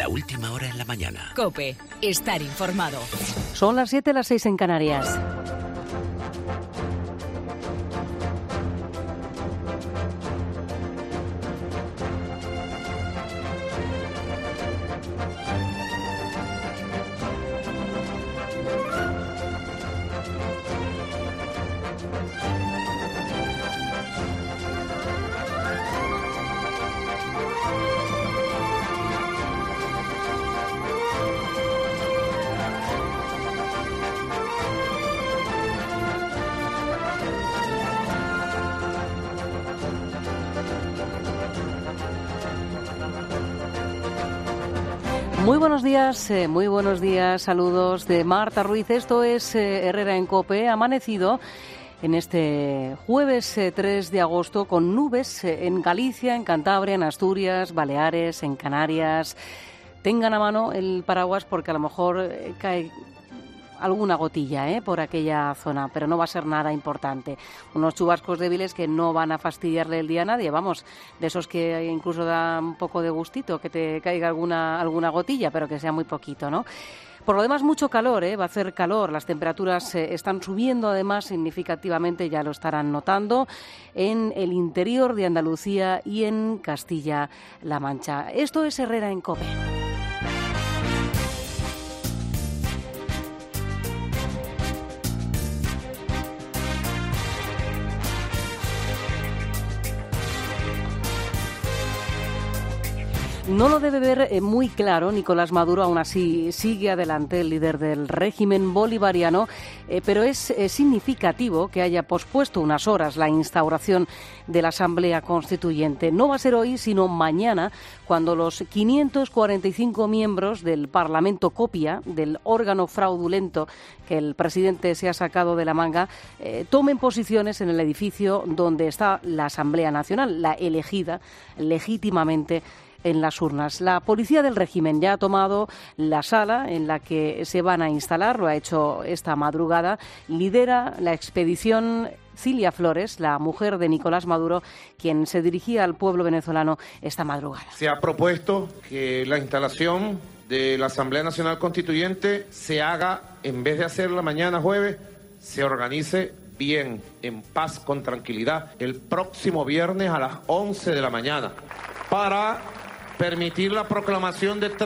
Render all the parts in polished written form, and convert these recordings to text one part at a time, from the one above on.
La última hora en la mañana. COPE. Estar informado. Son las 7, las 6 en Canarias. Muy buenos días, saludos de Marta Ruiz. Esto es Herrera en COPE, amanecido en este jueves 3 de agosto con nubes en Galicia, en Cantabria, en Asturias, Baleares, en Canarias. Tengan a mano el paraguas porque a lo mejor cae alguna gotilla por aquella zona, pero no va a ser nada importante. Unos chubascos débiles que no van a fastidiarle el día a nadie, vamos, de esos que incluso da un poco de gustito que te caiga alguna gotilla, pero que sea muy poquito, ¿no? Por lo demás, mucho calor, va a hacer calor. Las temperaturas están subiendo, además, significativamente, ya lo estarán notando, en el interior de Andalucía y en Castilla-La Mancha. Esto es Herrera en COPE. No lo debe ver muy claro Nicolás Maduro, aún así sigue adelante el líder del régimen bolivariano, pero es significativo que haya pospuesto unas horas la instauración de la Asamblea Constituyente. No va a ser hoy, sino mañana, cuando los 545 miembros del Parlamento Copia, del órgano fraudulento que el presidente se ha sacado de la manga, tomen posiciones en el edificio donde está la Asamblea Nacional, la elegida legítimamente en las urnas. La policía del régimen ya ha tomado la sala en la que se van a instalar, lo ha hecho esta madrugada. Lidera la expedición Cilia Flores, la mujer de Nicolás Maduro, quien se dirigía al pueblo venezolano esta madrugada. Se ha propuesto que la instalación de la Asamblea Nacional Constituyente se haga, en vez de hacerla mañana jueves, se organice bien, en paz, con tranquilidad, el próximo viernes a las 11 de la mañana, para permitir la proclamación de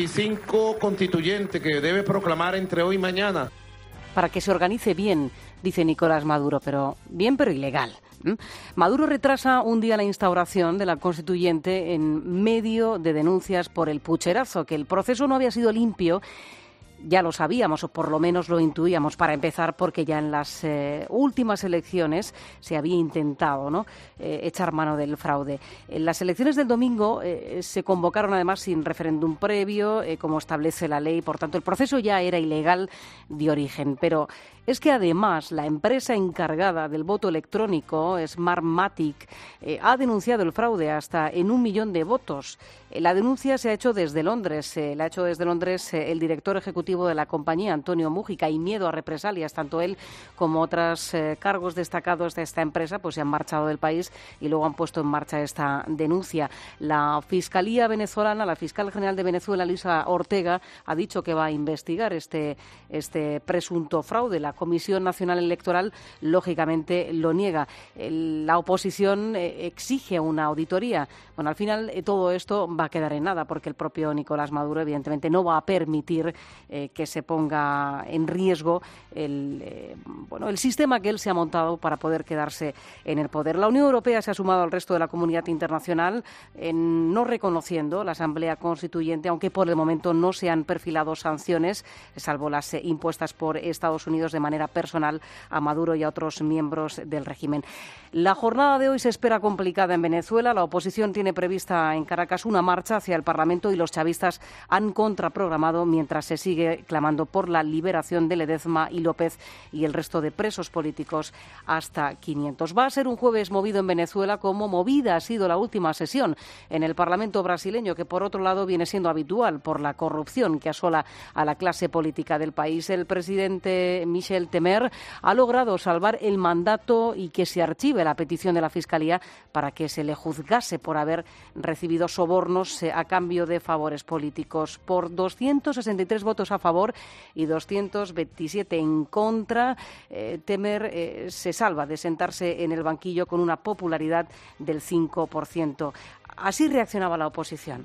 35 constituyentes que debe proclamar entre hoy y mañana. Para que se organice bien, dice Nicolás Maduro, pero ilegal. Maduro retrasa un día la instauración de la constituyente en medio de denuncias por el pucherazo, que el proceso no había sido limpio. Ya lo sabíamos, o por lo menos lo intuíamos, para empezar, porque ya en las últimas elecciones se había intentado echar mano del fraude. En las elecciones del domingo se convocaron además sin referéndum previo, como establece la ley. Por tanto, el proceso ya era ilegal de origen. Pero es que además la empresa encargada del voto electrónico, Smartmatic, ha denunciado el fraude hasta en 1 millón de votos. La denuncia se ha hecho desde Londres. La ha hecho desde Londres el director ejecutivo de la compañía, Antonio Mújica, y miedo a represalias. Tanto él como otros cargos destacados de esta empresa pues se han marchado del país y luego han puesto en marcha esta denuncia. La Fiscalía venezolana, la fiscal general de Venezuela, Lisa Ortega, ha dicho que va a investigar este presunto fraude. La Comisión Nacional Electoral, lógicamente, lo niega. La oposición exige una auditoría. Bueno, al final todo esto va a quedar en nada, porque el propio Nicolás Maduro, evidentemente, no va a permitir que se ponga en riesgo el sistema que él se ha montado para poder quedarse en el poder. La Unión Europea se ha sumado al resto de la comunidad internacional no reconociendo la Asamblea Constituyente, aunque por el momento no se han perfilado sanciones, salvo las impuestas por Estados Unidos de manera personal a Maduro y a otros miembros del régimen. La jornada de hoy se espera complicada en Venezuela. La oposición tiene prevista en Caracas una marcha hacia el Parlamento y los chavistas han contraprogramado, mientras se sigue sigue clamando por la liberación de Ledezma y López y el resto de presos políticos hasta 500. Va a ser un jueves movido en Venezuela, como movida ha sido la última sesión en el Parlamento brasileño, que por otro lado viene siendo habitual por la corrupción que asola a la clase política del país. El presidente Michel Temer ha logrado salvar el mandato y que se archive la petición de la Fiscalía para que se le juzgase por haber recibido sobornos a cambio de favores políticos. Por 263 votos a favor y 227 en contra, Temer se salva de sentarse en el banquillo con una popularidad del 5%. Así reaccionaba la oposición.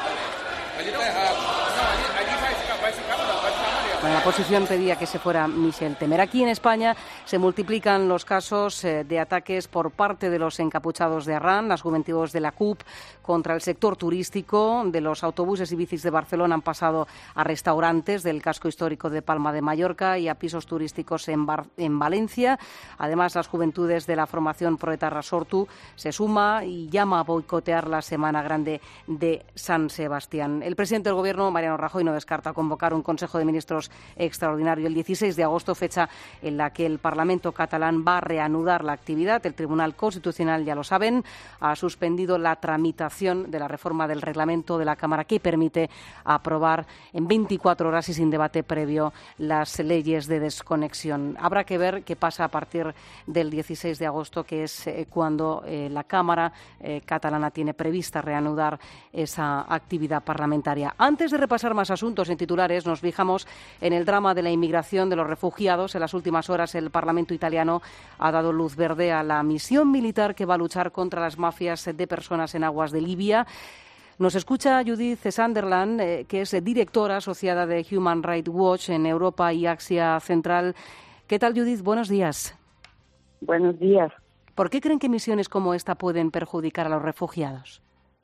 Bueno, la oposición pedía que se fuera Michel Temer. Aquí en España se multiplican los casos de ataques por parte de los encapuchados de Arran, las juventudes de la CUP, contra el sector turístico. De los autobuses y bicis de Barcelona han pasado a restaurantes del casco histórico de Palma de Mallorca y a pisos turísticos en Valencia. Además, las juventudes de la formación proetarra Sortu se suma y llama a boicotear la Semana Grande de San Sebastián. El presidente del Gobierno, Mariano Rajoy, no descarta convocar un Consejo de Ministros extraordinario el 16 de agosto, fecha en la que el Parlamento catalán va a reanudar la actividad. El Tribunal Constitucional, ya lo saben, ha suspendido la tramitación de la reforma del reglamento de la Cámara que permite aprobar en 24 horas y sin debate previo las leyes de desconexión. Habrá que ver qué pasa a partir del 16 de agosto, que es cuando la Cámara catalana tiene prevista reanudar esa actividad parlamentaria. Antes de repasar más asuntos en titulares, nos fijamos en el drama de la inmigración de los refugiados. En las últimas horas, el Parlamento italiano ha dado luz verde a la misión militar que va a luchar contra las mafias de personas en aguas de Libia. Nos escucha Judith Sunderland, que es directora asociada de Human Rights Watch en Europa y Asia Central. ¿Qué tal, Judith? Buenos días. Buenos días. ¿Por qué creen que misiones como esta pueden perjudicar a los refugiados?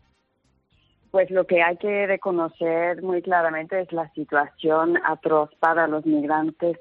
Pues lo que hay que reconocer muy claramente es la situación atroz para los migrantes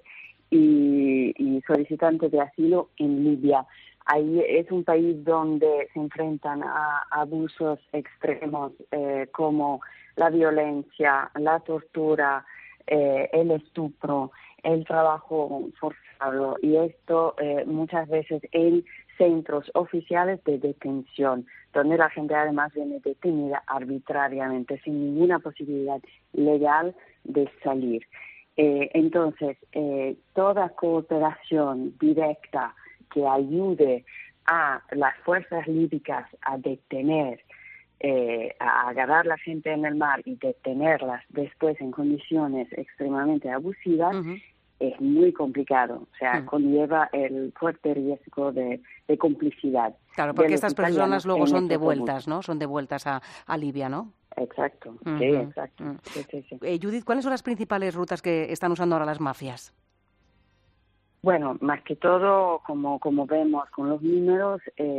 y solicitantes de asilo en Libia. Ahí es un país donde se enfrentan a abusos extremos como la violencia, la tortura, el estupro, el trabajo forzado, y esto muchas veces en centros oficiales de detención, donde la gente además viene detenida arbitrariamente, sin ninguna posibilidad legal de salir. Entonces, toda cooperación directa que ayude a las fuerzas líbicas a detener, a agarrar a la gente en el mar y detenerlas después en condiciones extremadamente abusivas, es muy complicado. O sea, conlleva el fuerte riesgo de complicidad. Claro, porque estas personas luego son devueltas, ¿no? Son devueltas a Libia, ¿no? Exacto, sí, exacto. Sí. Judith, ¿cuáles son las principales rutas que están usando ahora las mafias? Bueno, más que todo, como vemos con los números,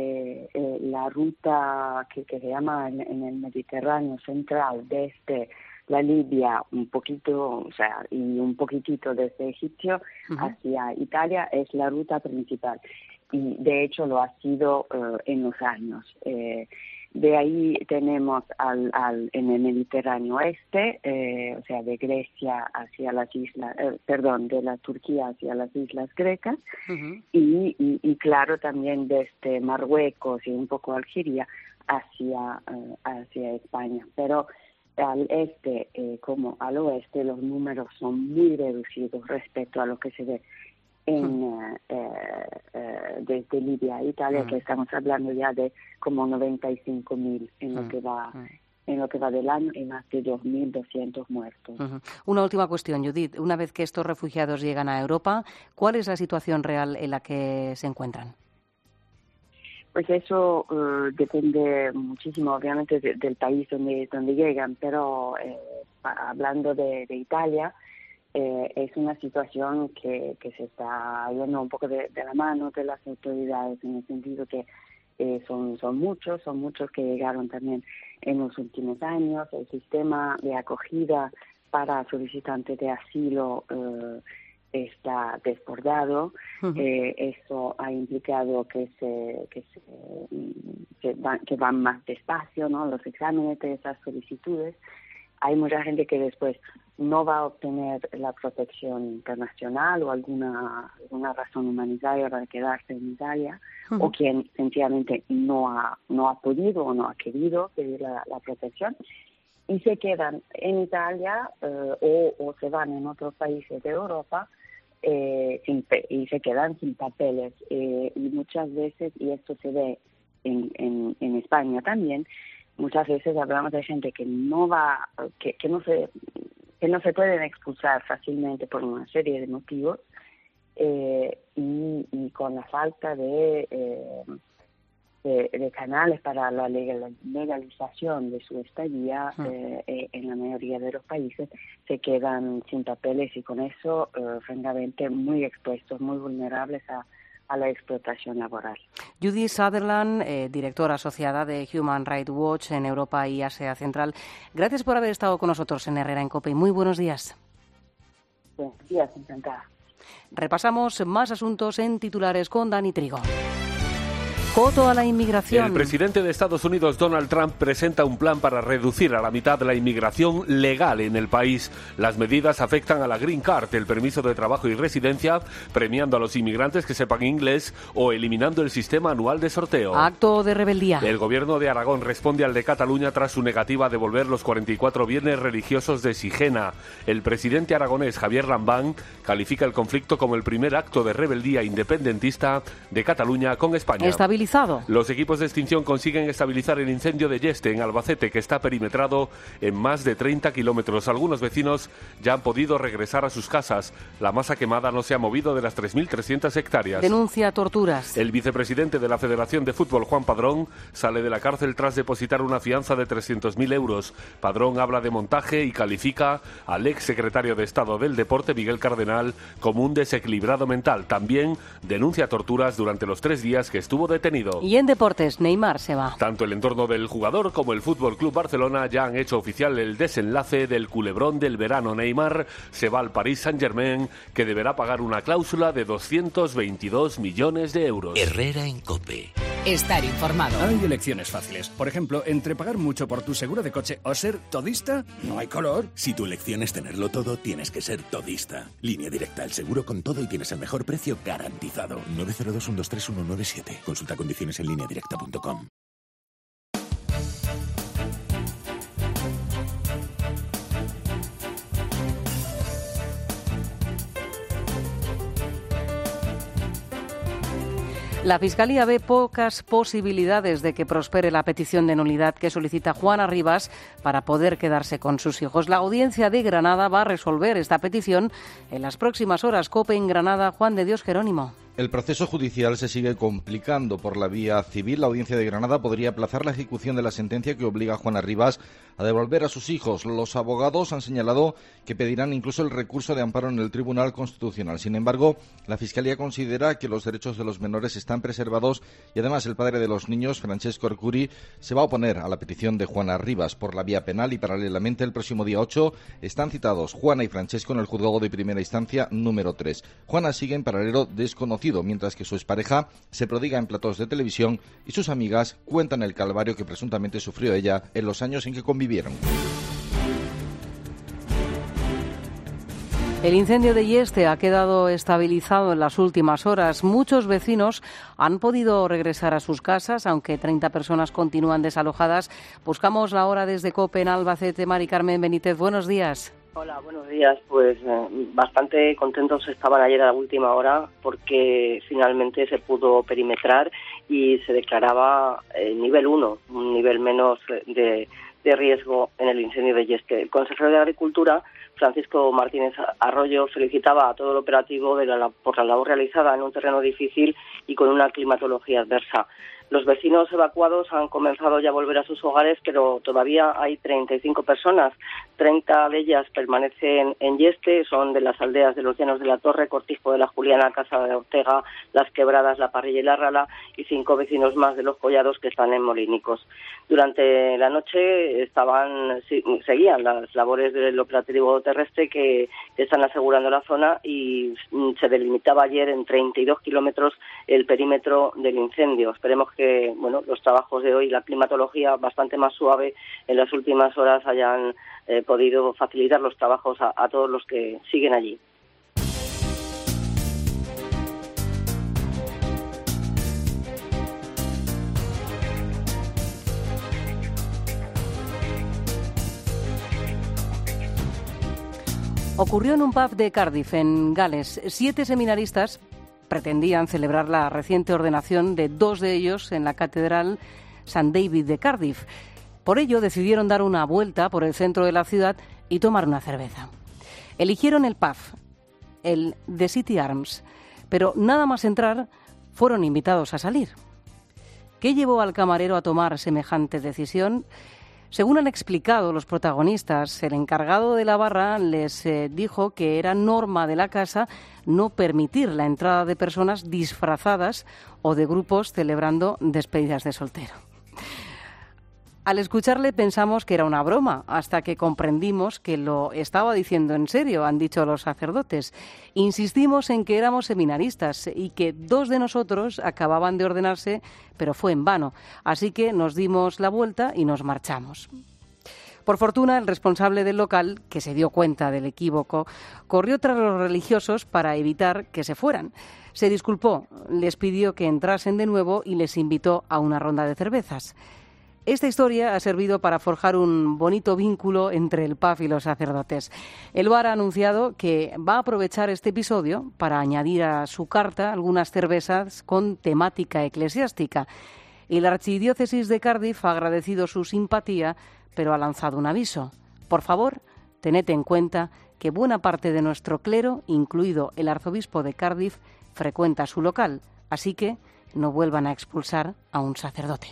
la ruta que se llama en el Mediterráneo central, desde la Libia un poquito, o sea, y un poquitito desde Egipto hacia Italia, es la ruta principal. Y de hecho lo ha sido en los años. De ahí tenemos en el Mediterráneo este, o sea, de Grecia hacia las islas, de la Turquía hacia las islas grecas, y claro, también desde Marruecos y un poco Algeria hacia España. Pero al este como al oeste los números son muy reducidos respecto a lo que se ve desde Libia a Italia, que estamos hablando ya de como 95.000 en lo que va del año, y más de 2.200 muertos. Una última cuestión, Judith. Una vez que estos refugiados llegan a Europa, ¿cuál es la situación real en la que se encuentran? Pues eso depende muchísimo, obviamente, del país donde llegan, pero hablando de Italia, es una situación que se está yendo un poco de la mano de las autoridades, en el sentido que son muchos que llegaron también en los últimos años. El sistema de acogida para solicitantes de asilo está desbordado. Eso ha implicado que van más despacio, ¿no?, los exámenes de esas solicitudes. Hay mucha gente que después no va a obtener la protección internacional o alguna razón humanitaria para quedarse en Italia, o quien sencillamente no ha podido o no ha querido pedir la protección, y se quedan en Italia o se van en otros países de Europa y se quedan sin papeles. Y muchas veces, y esto se ve en España también, muchas veces hablamos de gente que no se pueden expulsar fácilmente por una serie de motivos, y con la falta de canales para la legalización de su estadía, en la mayoría de los países se quedan sin papeles y con eso, francamente, muy expuestos, muy vulnerables a la explotación laboral. Judith Sutherland, directora asociada de Human Rights Watch en Europa y Asia Central. Gracias por haber estado con nosotros en Herrera en COPE. Muy buenos días. Buenos días, encantada. Repasamos más asuntos en titulares con Dani Trigo. Coto a la inmigración. El presidente de Estados Unidos, Donald Trump, presenta un plan para reducir a la mitad la inmigración legal en el país. Las medidas afectan a la Green Card, el permiso de trabajo y residencia, premiando a los inmigrantes que sepan inglés o eliminando el sistema anual de sorteo. Acto de rebeldía. El gobierno de Aragón responde al de Cataluña tras su negativa a devolver los 44 bienes religiosos de Sigena. El presidente aragonés, Javier Lambán, califica el conflicto como el primer acto de rebeldía independentista de Cataluña con España. Los equipos de extinción consiguen estabilizar el incendio de Yeste, en Albacete, que está perimetrado en más de 30 kilómetros. Algunos vecinos ya han podido regresar a sus casas. La masa quemada no se ha movido de las 3.300 hectáreas. Denuncia torturas. El vicepresidente de la Federación de Fútbol, Juan Padrón, sale de la cárcel tras depositar una fianza de 300.000 euros. Padrón habla de montaje y califica al ex secretario de Estado del Deporte, Miguel Cardenal, como un desequilibrado mental. También denuncia torturas durante los 3 días que estuvo detenido. Y en deportes, Neymar se va. Tanto el entorno del jugador como el Fútbol Club Barcelona ya han hecho oficial el desenlace del culebrón del verano. Neymar se va al Paris Saint-Germain, que deberá pagar una cláusula de 222 millones de euros. Herrera en COPE. Estar informado. Hay elecciones fáciles. Por ejemplo, entre pagar mucho por tu seguro de coche o ser todista, no hay color. Si tu elección es tenerlo todo, tienes que ser todista. Línea Directa, el seguro con todo y tienes el mejor precio garantizado. 902-123-197. Consulta condiciones en lineadirecta.com. La Fiscalía ve pocas posibilidades de que prospere la petición de nulidad que solicita Juana Rivas para poder quedarse con sus hijos. La Audiencia de Granada va a resolver esta petición en las próximas horas. COPE en Granada, Juan de Dios Jerónimo. El proceso judicial se sigue complicando por la vía civil. La Audiencia de Granada podría aplazar la ejecución de la sentencia que obliga a Juana Rivas a devolver a sus hijos. Los abogados han señalado que pedirán incluso el recurso de amparo en el Tribunal Constitucional. Sin embargo, la Fiscalía considera que los derechos de los menores están preservados y además el padre de los niños, Francesco Arcuri, se va a oponer a la petición de Juana Rivas por la vía penal y paralelamente el próximo día 8 están citados Juana y Francesco en el juzgado de primera instancia número 3. Juana sigue en paradero desconocido, mientras que su expareja se prodiga en platós de televisión y sus amigas cuentan el calvario que presuntamente sufrió ella en los años en que convivieron. El incendio de Yeste ha quedado estabilizado en las últimas horas. Muchos vecinos han podido regresar a sus casas, aunque 30 personas continúan desalojadas. Buscamos la hora desde COPE en Albacete. Mari Carmen Benítez, buenos días. Hola, buenos días. Pues bastante contentos estaban ayer a la última hora porque finalmente se pudo perimetrar y se declaraba nivel 1, un nivel menos de riesgo en el incendio de Yeste. El consejero de Agricultura, Francisco Martínez Arroyo, felicitaba a todo el operativo por la labor realizada en un terreno difícil y con una climatología adversa. Los vecinos evacuados han comenzado ya a volver a sus hogares, pero todavía hay 35 personas. 30 de ellas permanecen en Yeste, son de las aldeas de los Llanos de la Torre, Cortijo de la Juliana, Casa de Ortega, Las Quebradas, La Parrilla y La Rala, y 5 vecinos más de Los Collados que están en Molinicos. Durante la noche seguían las labores del operativo terrestre que están asegurando la zona y se delimitaba ayer en 32 kilómetros el perímetro del incendio. Esperemos que los trabajos de hoy, la climatología bastante más suave en las últimas horas, hayan podido facilitar los trabajos a todos los que siguen allí. Ocurrió en un pub de Cardiff, en Gales. 7 seminaristas pretendían celebrar la reciente ordenación de 2 de ellos en la Catedral St. David de Cardiff. Por ello decidieron dar una vuelta por el centro de la ciudad y tomar una cerveza. Eligieron el pub, el The City Arms, pero nada más entrar fueron invitados a salir. ¿Qué llevó al camarero a tomar semejante decisión? Según han explicado los protagonistas, el encargado de la barra les dijo que era norma de la casa no permitir la entrada de personas disfrazadas o de grupos celebrando despedidas de soltero. Al escucharle pensamos que era una broma, hasta que comprendimos que lo estaba diciendo en serio, han dicho los sacerdotes. Insistimos en que éramos seminaristas y que 2 de nosotros acababan de ordenarse, pero fue en vano. Así que nos dimos la vuelta y nos marchamos. Por fortuna, el responsable del local, que se dio cuenta del equívoco, corrió tras los religiosos para evitar que se fueran. Se disculpó, les pidió que entrasen de nuevo y les invitó a una ronda de cervezas. Esta historia ha servido para forjar un bonito vínculo entre el pub y los sacerdotes. El bar ha anunciado que va a aprovechar este episodio para añadir a su carta algunas cervezas con temática eclesiástica. Y la Archidiócesis de Cardiff ha agradecido su simpatía, pero ha lanzado un aviso. Por favor, tened en cuenta que buena parte de nuestro clero, incluido el arzobispo de Cardiff, frecuenta su local, así que no vuelvan a expulsar a un sacerdote.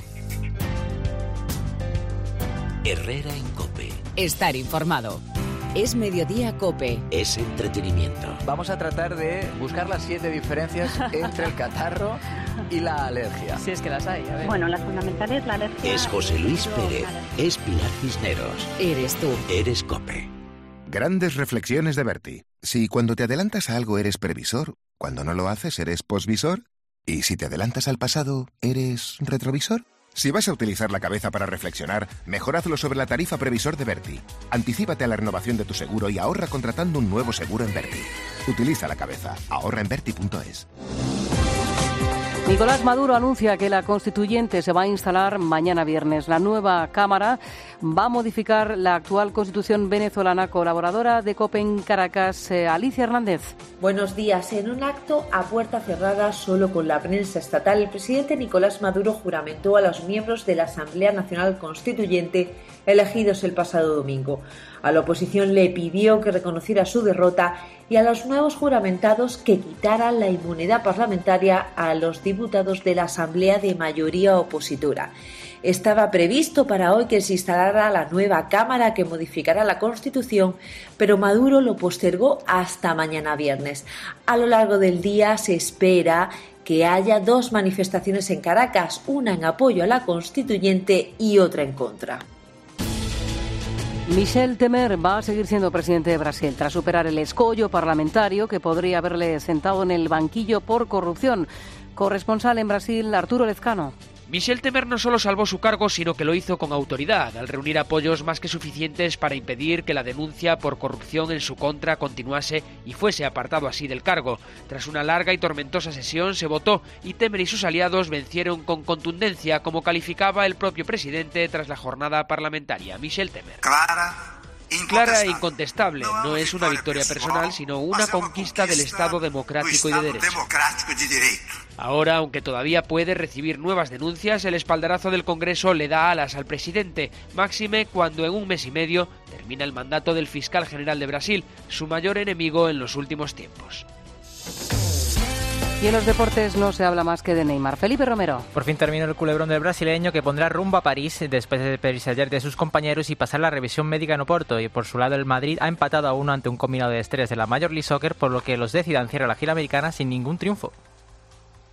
Herrera en COPE. Estar informado. Es Mediodía COPE. Es entretenimiento. Vamos a tratar de buscar las 7 diferencias entre el catarro y la alergia. Si es que las hay, a ver. Bueno, la fundamental es la alergia. Es José Luis Pérez. Es Pilar Cisneros. Eres tú. Eres COPE. Grandes reflexiones de Berti. Si cuando te adelantas a algo eres previsor, cuando no lo haces eres posvisor, y si te adelantas al pasado, ¿eres retrovisor? Si vas a utilizar la cabeza para reflexionar, mejor hazlo sobre la tarifa previsor de Berti. Anticípate a la renovación de tu seguro y ahorra contratando un nuevo seguro en Berti. Utiliza la cabeza. Ahorra en Berti.es. Nicolás Maduro anuncia que la Constituyente se va a instalar mañana viernes. La nueva Cámara va a modificar la actual Constitución venezolana. Colaboradora de COPE en Caracas, Alicia Hernández. Buenos días. En un acto a puerta cerrada, solo con la prensa estatal, el presidente Nicolás Maduro juramentó a los miembros de la Asamblea Nacional Constituyente elegidos el pasado domingo. A la oposición le pidió que reconociera su derrota y a los nuevos juramentados que quitaran la inmunidad parlamentaria a los diputados de la Asamblea de mayoría opositora. Estaba previsto para hoy que se instalara la nueva Cámara que modificará la Constitución, pero Maduro lo postergó hasta mañana viernes. A lo largo del día se espera que haya 2 manifestaciones en Caracas, una en apoyo a la Constituyente y otra en contra. Michel Temer va a seguir siendo presidente de Brasil tras superar el escollo parlamentario que podría haberle sentado en el banquillo por corrupción. Corresponsal en Brasil, Arturo Lezcano. Michel Temer no solo salvó su cargo, sino que lo hizo con autoridad, al reunir apoyos más que suficientes para impedir que la denuncia por corrupción en su contra continuase y fuese apartado así del cargo. Tras una larga y tormentosa sesión se votó y Temer y sus aliados vencieron con contundencia, como calificaba el propio presidente tras la jornada parlamentaria. Michel Temer. Clara e incontestable, no es una victoria personal, sino una conquista del Estado democrático y de derecho. Ahora, aunque todavía puede recibir nuevas denuncias, el espaldarazo del Congreso le da alas al presidente, máxime cuando en un mes y medio termina el mandato del fiscal general de Brasil, su mayor enemigo en los últimos tiempos. Y en los deportes no se habla más que de Neymar. Felipe Romero. Por fin terminó el culebrón del brasileño, que pondrá rumbo a París después de despedirse ayer de sus compañeros y pasar la revisión médica en Oporto. Y por su lado el Madrid ha empatado a 1 ante un combinado de estrellas de la Major League Soccer, por lo que los de Zidane cierran la gira americana sin ningún triunfo.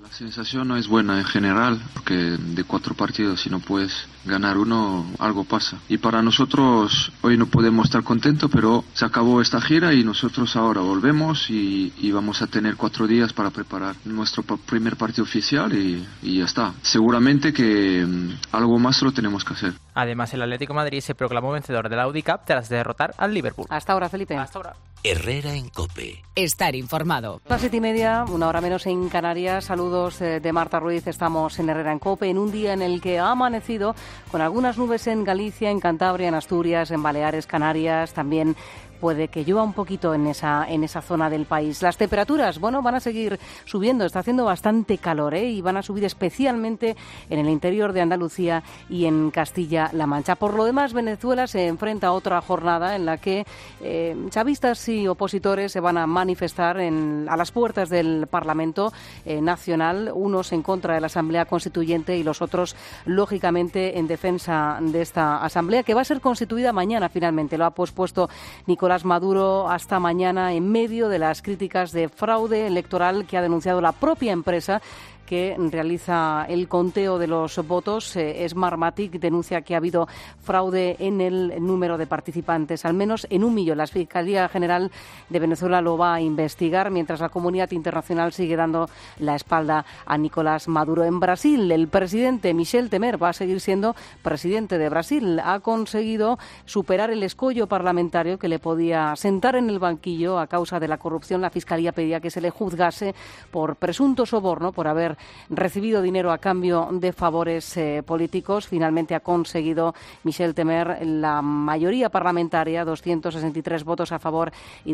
La sensación no es buena en general, porque de 4 partidos, si no puedes ganar uno, algo pasa. Y para nosotros hoy no podemos estar contentos, pero se acabó esta gira y nosotros ahora volvemos y vamos a tener 4 días para preparar nuestro primer partido oficial y ya está. Seguramente que algo más lo tenemos que hacer. Además, el Atlético de Madrid se proclamó vencedor de la Audi Cup tras derrotar al Liverpool. Hasta ahora, Felipe. Hasta ahora. Herrera en COPE. Estar informado. Las 7:30, una hora menos en Canarias. Saludos de Marta Ruiz. Estamos en Herrera en COPE en un día en el que ha amanecido con algunas nubes en Galicia, en Cantabria, en Asturias, en Baleares, Canarias. También puede que llueva un poquito en esa zona del país. Las temperaturas, van a seguir subiendo. Está haciendo bastante calor, y van a subir especialmente en el interior de Andalucía y en Castilla-La Mancha. Por lo demás, Venezuela se enfrenta a otra jornada en la que chavistas y opositores se van a manifestar a las puertas del Parlamento Nacional, unos en contra de la Asamblea Constituyente y los otros, lógicamente, en defensa de esta Asamblea, que va a ser constituida mañana finalmente. Lo ha pospuesto Nicolás Maduro hasta mañana en medio de las críticas de fraude electoral que ha denunciado la propia empresa que realiza el conteo de los votos. Smartmatic denuncia que ha habido fraude en el número de participantes, al menos en 1 millón. La Fiscalía General de Venezuela lo va a investigar, mientras la comunidad internacional sigue dando la espalda a Nicolás Maduro. En Brasil, el presidente Michel Temer va a seguir siendo presidente de Brasil. Ha conseguido superar el escollo parlamentario que le podía sentar en el banquillo a causa de la corrupción. La Fiscalía pedía que se le juzgase por presunto soborno, por haber recibido dinero a cambio de favores políticos. Finalmente ha conseguido Michel Temer la mayoría parlamentaria, 263 votos a favor y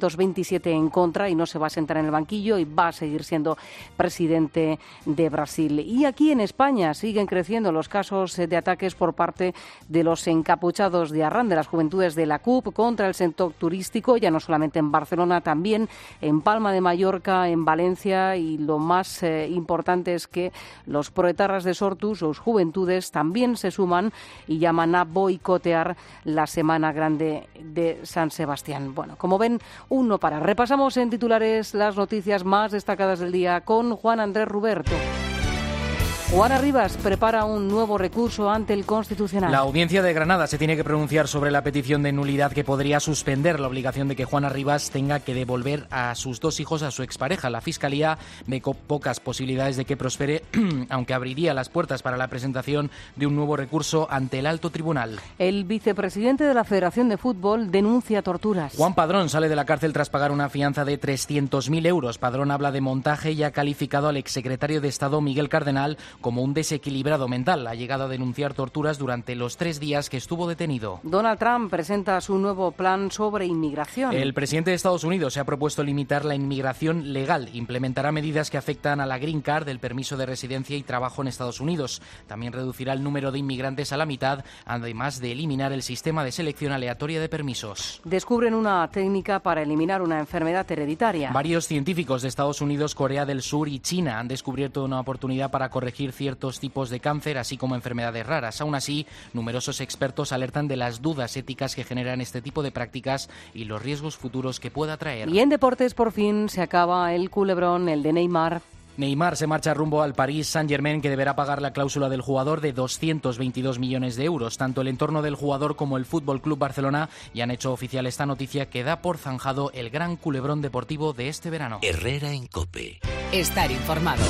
227 en contra, y no se va a sentar en el banquillo y va a seguir siendo presidente de Brasil. Y aquí en España siguen creciendo los casos de ataques por parte de los encapuchados de Arran, de las juventudes de la CUP, contra el sector turístico, ya no solamente en Barcelona, también en Palma de Mallorca, en Valencia, y lo más importante es que los proetarras de Sortu, sus juventudes, también se suman y llaman a boicotear la Semana Grande de San Sebastián. Bueno, como ven, un no para. Repasamos en titulares las noticias más destacadas del día con Juan Andrés Ruberto. Juana Rivas prepara un nuevo recurso ante el Constitucional. La Audiencia de Granada se tiene que pronunciar sobre la petición de nulidad que podría suspender la obligación de que Juana Rivas tenga que devolver a sus 2 hijos a su expareja. La Fiscalía ve pocas posibilidades de que prospere, aunque abriría las puertas para la presentación de un nuevo recurso ante el alto tribunal. El vicepresidente de la Federación de Fútbol denuncia torturas. Juan Padrón sale de la cárcel tras pagar una fianza de 300.000 euros. Padrón habla de montaje y ha calificado al exsecretario de Estado Miguel Cardenal como un desequilibrado mental. Ha llegado a denunciar torturas durante los 3 días que estuvo detenido. Donald Trump presenta su nuevo plan sobre inmigración. El presidente de Estados Unidos se ha propuesto limitar la inmigración legal. Implementará medidas que afectan a la Green Card, el permiso de residencia y trabajo en Estados Unidos. También reducirá el número de inmigrantes a la mitad, además de eliminar el sistema de selección aleatoria de permisos. Descubren una técnica para eliminar una enfermedad hereditaria. Varios científicos de Estados Unidos, Corea del Sur y China han descubierto una oportunidad para corregir ciertos tipos de cáncer, así como enfermedades raras. Aún así, numerosos expertos alertan de las dudas éticas que generan este tipo de prácticas y los riesgos futuros que pueda traer. Y en deportes, por fin, se acaba el culebrón, el de Neymar. Neymar se marcha rumbo al Paris Saint-Germain, que deberá pagar la cláusula del jugador de 222 millones de euros. Tanto el entorno del jugador como el Fútbol Club Barcelona ya han hecho oficial esta noticia que da por zanjado el gran culebrón deportivo de este verano. Herrera en COPE. Estar informado.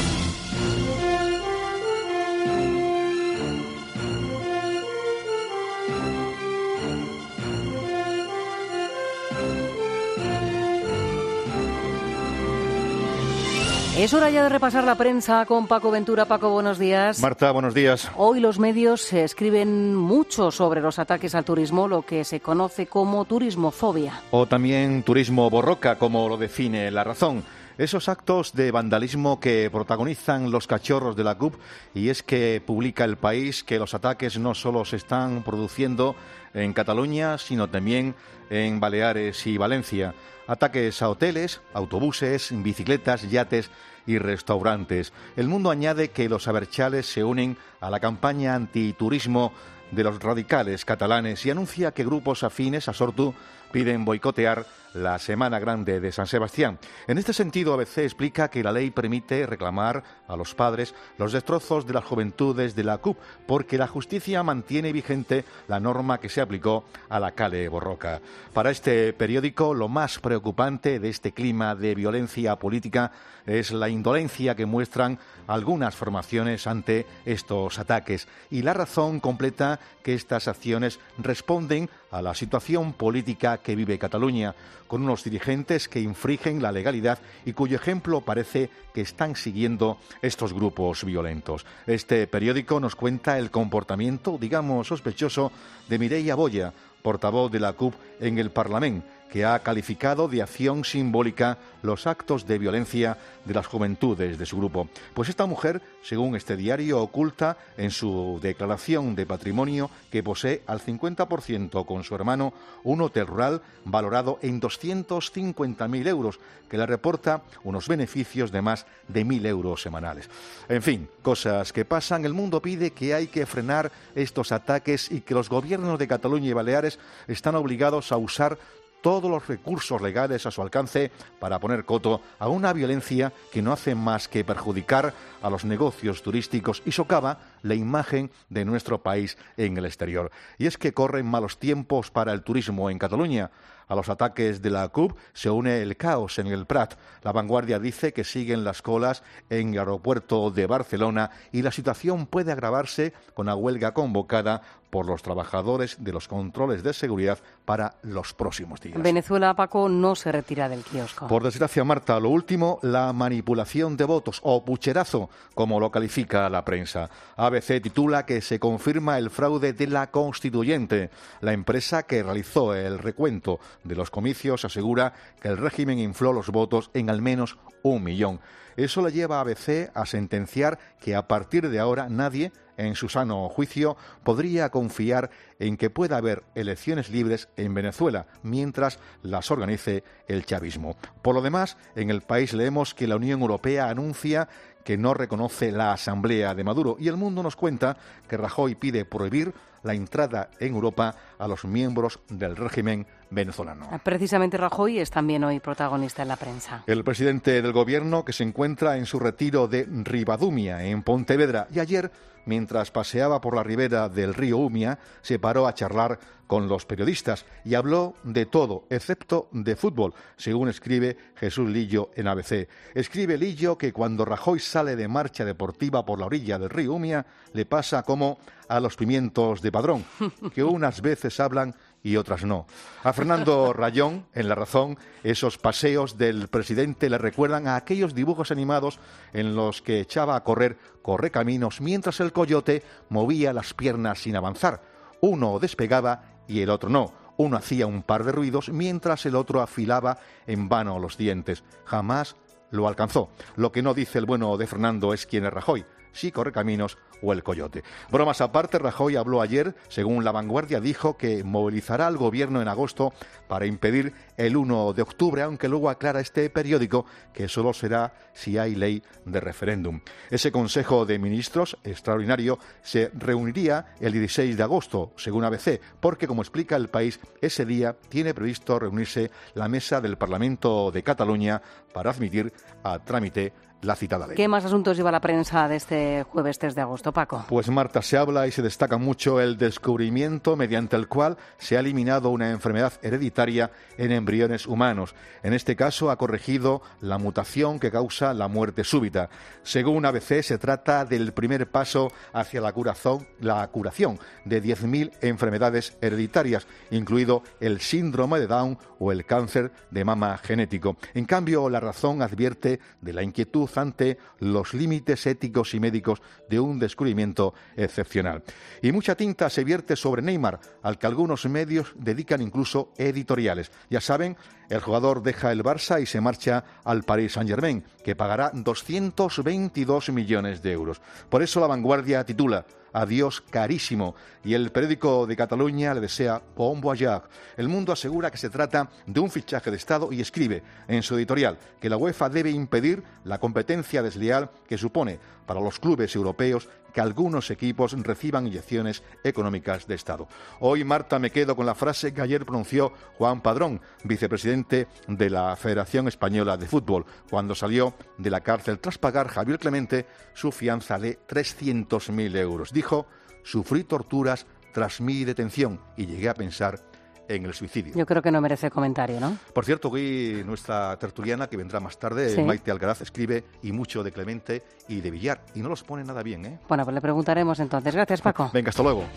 Es hora ya de repasar la prensa con Paco Ventura. Paco, buenos días. Marta, buenos días. Hoy los medios escriben mucho sobre los ataques al turismo, lo que se conoce como turismofobia. O también turismo borroca, como lo define La Razón. Esos actos de vandalismo que protagonizan los cachorros de la CUP, y es que publica El País que los ataques no solo se están produciendo en Cataluña, sino también en Baleares y Valencia. Ataques a hoteles, autobuses, bicicletas, yates y restaurantes. El Mundo añade que los abertzales se unen a la campaña antiturismo de los radicales catalanes y anuncia que grupos afines a Sortu piden boicotear la Semana Grande de San Sebastián. En este sentido, ABC explica que la ley permite reclamar a los padres los destrozos de las juventudes de la CUP, porque la justicia mantiene vigente la norma que se aplicó a la Kale Borroka. Para este periódico, lo más preocupante de este clima de violencia política es la indolencia que muestran algunas formaciones ante estos ataques. Y La Razón completa que estas acciones responden a la situación política que vive Cataluña, con unos dirigentes que infringen la legalidad y cuyo ejemplo parece que están siguiendo estos grupos violentos. Este periódico nos cuenta el comportamiento, digamos, sospechoso de Mireia Boya, portavoz de la CUP en el Parlamento, que ha calificado de acción simbólica los actos de violencia de las juventudes de su grupo. Pues esta mujer, según este diario, oculta en su declaración de patrimonio que posee al 50% con su hermano un hotel rural valorado en 250.000 euros, que le reporta unos beneficios de más de 1.000 euros semanales. En fin, cosas que pasan. El mundo pide que hay que frenar estos ataques y que los gobiernos de Cataluña y Baleares están obligados a usar todos los recursos legales a su alcance para poner coto a una violencia que no hace más que perjudicar a los negocios turísticos y socava la imagen de nuestro país en el exterior. Y es que corren malos tiempos para el turismo en Cataluña. A los ataques de la CUP se une el caos en el Prat. La Vanguardia dice que siguen las colas en el aeropuerto de Barcelona y la situación puede agravarse con la huelga convocada por los trabajadores de los controles de seguridad para los próximos días. Venezuela, Paco, no se retira del kiosco. Por desgracia, Marta, lo último, la manipulación de votos o pucherazo, como lo califica la prensa. ABC titula que se confirma el fraude de la Constituyente. La empresa que realizó el recuento de los comicios asegura que el régimen infló los votos en al menos 1 millón. Eso le lleva a ABC a sentenciar que a partir de ahora nadie, en su sano juicio, podría confiar en que pueda haber elecciones libres en Venezuela mientras las organice el chavismo. Por lo demás, en El País leemos que la Unión Europea anuncia que no reconoce la Asamblea de Maduro y El Mundo nos cuenta que Rajoy pide prohibir la entrada en Europa a los miembros del régimen venezolano. Precisamente Rajoy es también hoy protagonista en la prensa. El presidente del gobierno, que se encuentra en su retiro de Ribadumia, en Pontevedra, y ayer, mientras paseaba por la ribera del río Umia, se paró a charlar con los periodistas y habló de todo, excepto de fútbol, según escribe Jesús Lillo en ABC. Escribe Lillo que cuando Rajoy sale de marcha deportiva por la orilla del río Umia, le pasa como a los pimientos de Padrón, que unas veces hablan y otras no. A Fernando Rayón, en La Razón, esos paseos del presidente le recuerdan a aquellos dibujos animados en los que echaba a correr correcaminos mientras el coyote movía las piernas sin avanzar. Uno despegaba y el otro no. Uno hacía un par de ruidos mientras el otro afilaba en vano los dientes. Jamás lo alcanzó. Lo que no dice el bueno de Fernando es quién es Rajoy, si Correcaminos o el coyote. Bromas aparte, Rajoy habló ayer, según La Vanguardia, dijo que movilizará al gobierno en agosto para impedir el 1 de octubre, aunque luego aclara este periódico que solo será si hay ley de referéndum. Ese Consejo de Ministros extraordinario se reuniría el 16 de agosto, según ABC, porque, como explica El País, ese día tiene previsto reunirse la mesa del Parlamento de Cataluña para admitir a trámite la citada ley. ¿Qué más asuntos lleva la prensa de este jueves 3 de agosto, Paco? Pues, Marta, se habla y se destaca mucho el descubrimiento mediante el cual se ha eliminado una enfermedad hereditaria en embriones humanos. En este caso, ha corregido la mutación que causa la muerte súbita. Según ABC, se trata del primer paso hacia la curación de 10.000 enfermedades hereditarias, incluido el síndrome de Down o el cáncer de mama genético. En cambio, La Razón advierte de la inquietud ante los límites éticos y médicos de un descubrimiento excepcional. Y mucha tinta se vierte sobre Neymar, al que algunos medios dedican incluso editoriales. Ya saben, el jugador deja el Barça y se marcha al Paris Saint-Germain, que pagará 222 millones de euros. Por eso La Vanguardia titula: adiós carísimo. Y el periódico de Cataluña le desea bon voyage. El Mundo asegura que se trata de un fichaje de Estado y escribe en su editorial que la UEFA debe impedir la competencia desleal que supone para los clubes europeos que algunos equipos reciban inyecciones económicas de Estado. Hoy, Marta, me quedo con la frase que ayer pronunció Juan Padrón, vicepresidente de la Federación Española de Fútbol, cuando salió de la cárcel tras pagar Javier Clemente su fianza de 300.000 euros. Dijo: sufrí torturas tras mi detención y llegué a pensar en el suicidio. Yo creo que no merece comentario, ¿no? Por cierto, hoy nuestra tertuliana, que vendrá más tarde, sí, Maite Algaraz, escribe y mucho de Clemente y de Villar, y no los pone nada bien, ¿eh? Bueno, pues le preguntaremos entonces. Gracias, Paco. Venga, hasta luego.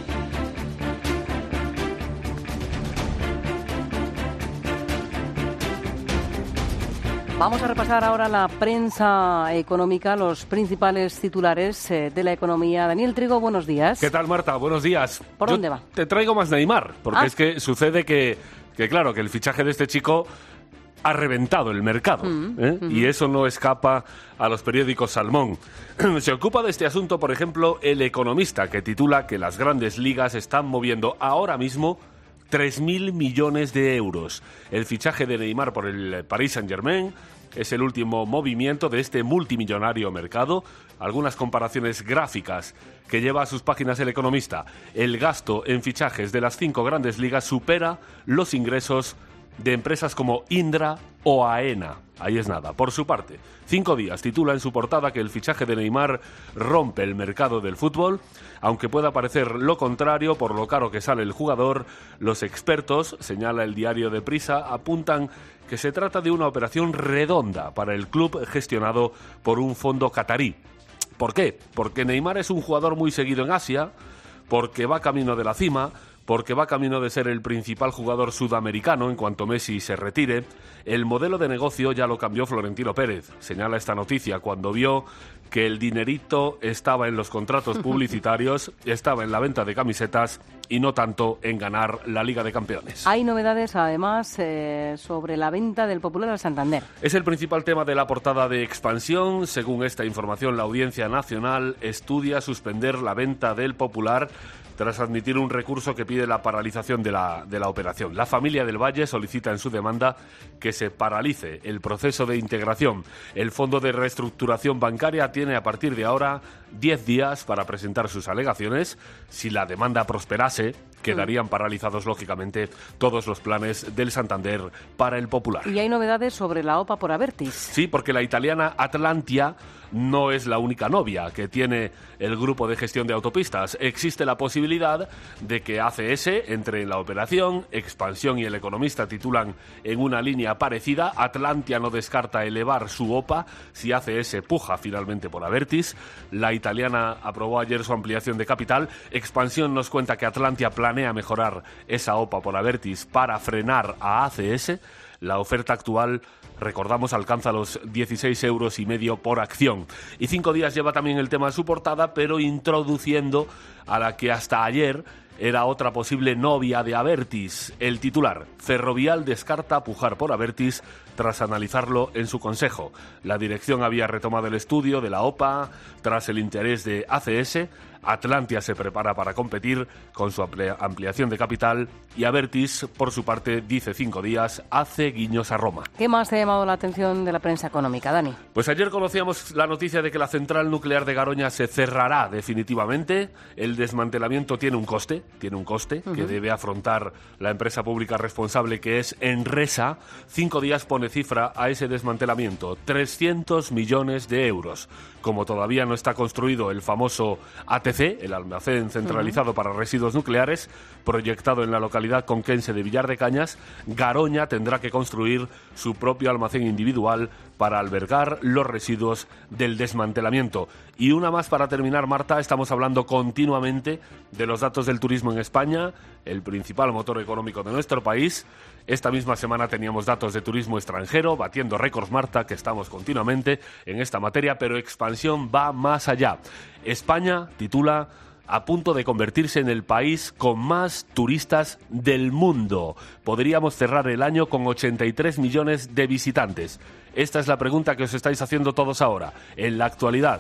Vamos a repasar ahora la prensa económica, los principales titulares de la economía. Daniel Trigo, buenos días. ¿Qué tal, Marta? Buenos días. ¿Por dónde va? Te traigo más Neymar, porque es que sucede que claro, que el fichaje de este chico ha reventado el mercado, y eso no escapa a los periódicos Salmón. Se ocupa de este asunto, por ejemplo, El Economista, que titula que las grandes ligas están moviendo ahora mismo 3.000 millones de euros. El fichaje de Neymar por el Paris Saint-Germain es el último movimiento de este multimillonario mercado. Algunas comparaciones gráficas que lleva a sus páginas El Economista. El gasto en fichajes de las 5 grandes ligas supera los ingresos de empresas como Indra o AENA. Ahí es nada. Por su parte, 5 Días titula en su portada que el fichaje de Neymar rompe el mercado del fútbol. Aunque pueda parecer lo contrario por lo caro que sale el jugador, los expertos, señala el diario de Prisa, apuntan que se trata de una operación redonda para el club gestionado por un fondo catarí. ¿Por qué? Porque Neymar es un jugador muy seguido en Asia, porque va camino de la cima, porque va camino de ser el principal jugador sudamericano en cuanto Messi se retire. El modelo de negocio ya lo cambió Florentino Pérez, señala esta noticia, cuando vio que el dinerito estaba en los contratos publicitarios, estaba en la venta de camisetas y no tanto en ganar la Liga de Campeones. Hay novedades, además, sobre la venta del Popular al Santander. Es el principal tema de la portada de Expansión. Según esta información, la Audiencia Nacional estudia suspender la venta del Popular tras admitir un recurso que pide la paralización de la operación. La familia del Valle solicita en su demanda que se paralice el proceso de integración. El Fondo de Reestructuración Bancaria tiene a partir de ahora 10 días para presentar sus alegaciones. Si la demanda prosperase, quedarían paralizados, lógicamente, todos los planes del Santander para el Popular. Y hay novedades sobre la OPA por Abertis. Sí, porque la italiana Atlantia no es la única novia que tiene el grupo de gestión de autopistas. Existe la posibilidad de que ACS entre en la operación. Expansión y El Economista titulan en una línea parecida: Atlantia no descarta elevar su OPA si ACS puja finalmente por Abertis. La italiana aprobó ayer su ampliación de capital. Expansión nos cuenta que Atlantia planea mejorar esa OPA por Abertis para frenar a ACS. La oferta actual, recordamos, alcanza los 16,5 euros por acción. Y 5 Días lleva también el tema a su portada, pero introduciendo a la que hasta ayer era otra posible novia de Abertis. El titular: Ferrovial descarta pujar por Abertis tras analizarlo en su consejo. La dirección había retomado el estudio de la OPA tras el interés de ACS. Atlantia se prepara para competir con su ampliación de capital y Abertis, por su parte, dice 5 Días, hace guiños a Roma. ¿Qué más te ha llamado la atención de la prensa económica, Dani? Pues ayer conocíamos la noticia de que la central nuclear de Garoña se cerrará definitivamente. El desmantelamiento tiene un coste que debe afrontar la empresa pública responsable, que es Enresa. 5 Días pone cifra a ese desmantelamiento: 300 millones de euros. Como todavía no está construido el famoso ATC, el almacén centralizado para residuos nucleares, proyectado en la localidad conquense de Villar de Cañas, Garoña tendrá que construir su propio almacén individual para albergar los residuos del desmantelamiento. Y una más para terminar, Marta. Estamos hablando continuamente de los datos del turismo en España, el principal motor económico de nuestro país. Esta misma semana teníamos datos de turismo extranjero, batiendo récords, Marta, que estamos continuamente en esta materia, pero Expansión va más allá. España, titula, a punto de convertirse en el país con más turistas del mundo. Podríamos cerrar el año con 83 millones de visitantes. Esta es la pregunta que os estáis haciendo todos ahora. En la actualidad,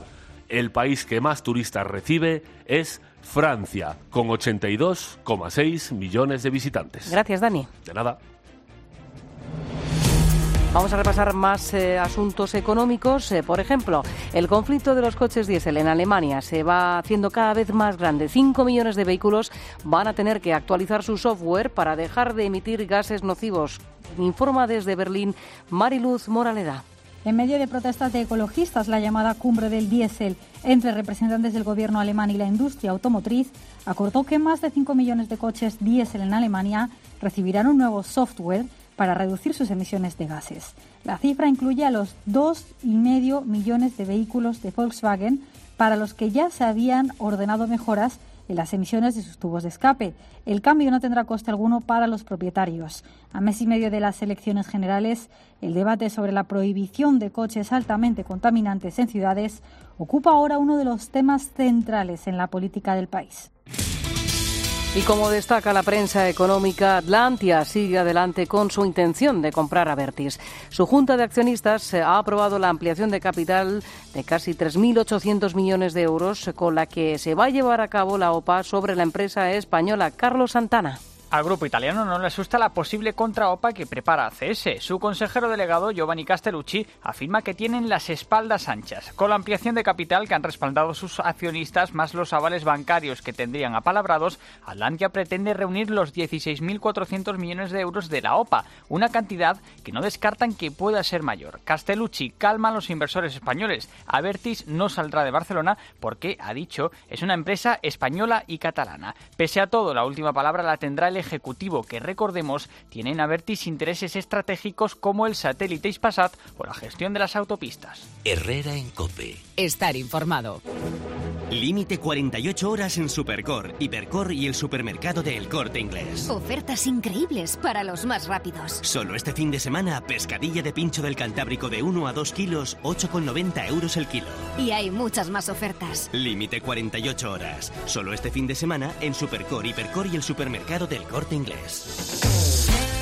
el país que más turistas recibe es Francia, con 82,6 millones de visitantes. Gracias, Dani. De nada. Vamos a repasar más asuntos económicos. Por ejemplo, el conflicto de los coches diésel en Alemania se va haciendo cada vez más grande. 5 millones de vehículos van a tener que actualizar su software para dejar de emitir gases nocivos. Informa desde Berlín Mariluz Moraleda. En medio de protestas de ecologistas, la llamada cumbre del diésel entre representantes del gobierno alemán y la industria automotriz acordó que más de 5 millones de coches diésel en Alemania recibirán un nuevo software para reducir sus emisiones de gases. La cifra incluye a los 2,5 millones de vehículos de Volkswagen para los que ya se habían ordenado mejoras en las emisiones de sus tubos de escape. El cambio no tendrá coste alguno para los propietarios. A mes y medio de las elecciones generales, el debate sobre la prohibición de coches altamente contaminantes en ciudades ocupa ahora uno de los temas centrales en la política del país. Y como destaca la prensa económica, Atlantia sigue adelante con su intención de comprar Abertis. Su junta de accionistas ha aprobado la ampliación de capital de casi 3.800 millones de euros, con la que se va a llevar a cabo la OPA sobre la empresa española. Carlos Santana. Al grupo italiano no le asusta la posible contra-OPA que prepara ACS. Su consejero delegado, Giovanni Castellucci, afirma que tienen las espaldas anchas. Con la ampliación de capital que han respaldado sus accionistas, más los avales bancarios que tendrían apalabrados, Atlantia pretende reunir los 16.400 millones de euros de la OPA, una cantidad que no descartan que pueda ser mayor. Castellucci calma a los inversores españoles. Abertis no saldrá de Barcelona porque, ha dicho, es una empresa española y catalana. Pese a todo, la última palabra la tendrá el ejecutivo, que recordemos tiene en Abertis intereses estratégicos como el satélite Hispasat o la gestión de las autopistas. Herrera en COPE. Estar informado. Límite 48 horas en Supercor, Hipercor y el supermercado de El Corte Inglés. Ofertas increíbles para los más rápidos. Solo este fin de semana, pescadilla de pincho del Cantábrico de 1 a 2 kilos, 8,90 euros el kilo. Y hay muchas más ofertas. Límite 48 horas. Solo este fin de semana en Supercor, Hipercor y el supermercado del Corte Inglés.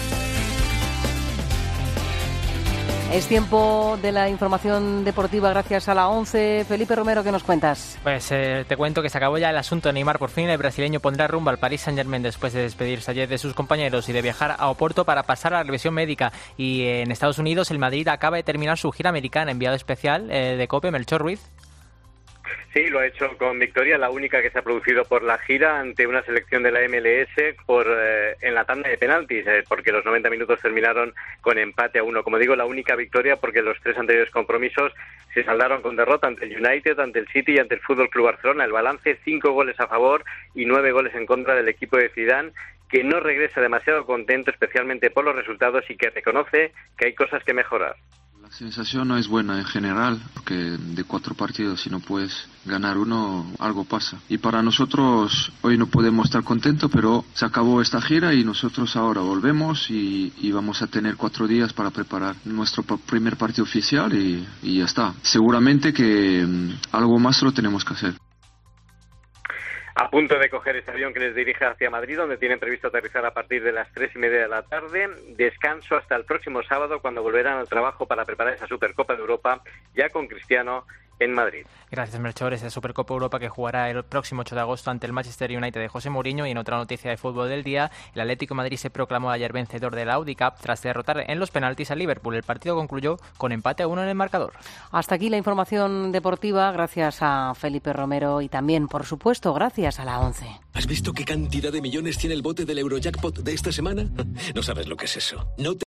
Es tiempo de la información deportiva gracias a la 11. Felipe Romero, ¿qué nos cuentas? Pues te cuento que se acabó ya el asunto de Neymar. Por fin el brasileño pondrá rumbo al Paris Saint-Germain después de despedirse ayer de sus compañeros y de viajar a Oporto para pasar a la revisión médica. Y en Estados Unidos el Madrid acaba de terminar su gira americana. Enviado especial de COPE, Melchor Ruiz. Sí, lo ha hecho con victoria, la única que se ha producido por la gira ante una selección de la MLS en la tanda de penaltis, porque los 90 minutos terminaron con empate a 1. Como digo, la única victoria porque los 3 anteriores compromisos se saldaron con derrota ante el United, ante el City y ante el Fútbol Club Barcelona. El balance, 5 goles a favor y 9 goles en contra del equipo de Zidane, que no regresa demasiado contento, especialmente por los resultados, y que reconoce que hay cosas que mejorar. La sensación no es buena en general, porque de 4 partidos si no puedes ganar uno, algo pasa. Y para nosotros hoy no podemos estar contentos, pero se acabó esta gira y nosotros ahora volvemos y vamos a tener 4 días para preparar nuestro primer partido oficial y ya está. Seguramente que algo más lo tenemos que hacer. A punto de coger este avión que les dirige hacia Madrid, donde tienen previsto aterrizar a partir de las 3:30 de la tarde. Descanso hasta el próximo sábado, cuando volverán al trabajo para preparar esa Supercopa de Europa, ya con Cristiano en Madrid. Gracias, Melchor. Esa Supercopa Europa que jugará el próximo 8 de agosto ante el Manchester United de José Mourinho. Y en otra noticia de fútbol del día, el Atlético de Madrid se proclamó ayer vencedor de la Audi Cup tras derrotar en los penaltis al Liverpool. El partido concluyó con empate a 1 en el marcador. Hasta aquí la información deportiva, gracias a Felipe Romero y también, por supuesto, gracias a la 11. ¿Has visto qué cantidad de millones tiene el bote del Eurojackpot de esta semana? No sabes lo que es eso. No te